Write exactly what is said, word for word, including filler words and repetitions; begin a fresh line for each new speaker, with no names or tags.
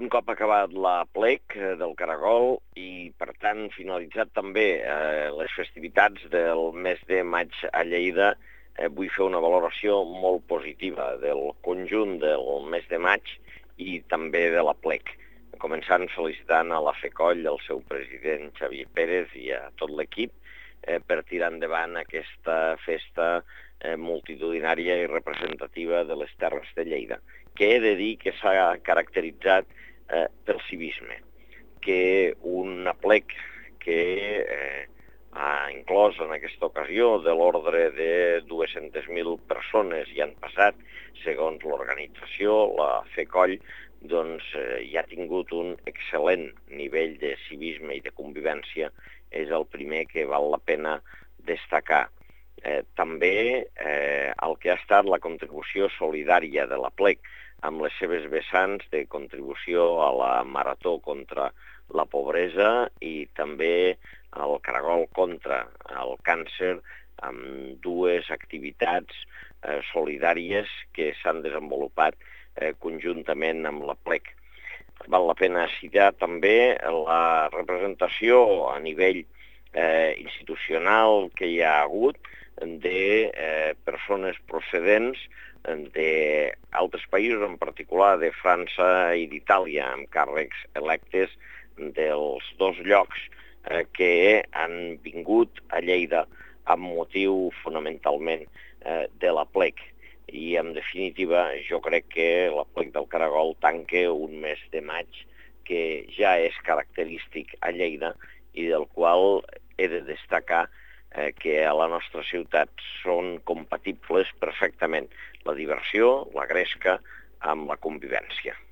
un cop acabat la plec del Caragol i, per tant, finalitzat també eh, les festivitats del mes de maig a Lleida, eh, vull fer una valoració molt positiva del conjunt del mes de maig i també de la plec, començant felicitant a la FECOLL, al seu president Xavier Pérez i a tot l'equip eh, per tirar endavant aquesta festa eh, multitudinària i representativa de les Terres de Lleida, que he de dir que s'ha caracteritzat eh, pel civisme, que un aplec que eh, ha inclòs en aquesta ocasió de l'ordre de dues-centes mil persones i han passat, segons l'organització, la FECOLL, doncs eh, hi ha tingut un excel·lent nivell de civisme i de convivència, és el primer que val la pena destacar. Eh, també eh, el que ha estat la contribució solidària de l'Aplec, amb les seves vessants de contribució a la marató contra la pobresa i també al Caragol contra el càncer, amb dues activitats eh, solidàries que s'han desenvolupat eh, conjuntament amb l'Aplec. Val la pena citar també la representació a nivell eh, institucional que hi ha hagut de eh, persones procedents d'altres països, en particular de França i d'Itàlia, amb càrrecs electes dels dos llocs eh, que han vingut a Lleida amb motiu fonamentalment eh, de l'Aplec. I, en definitiva, jo crec que l'Aplec del Caragol tanca un mes de maig que ja és característic a Lleida i del qual he de destacar eh, que a la nostra ciutat són compatibles perfectament la diversió, la gresca, amb la convivència.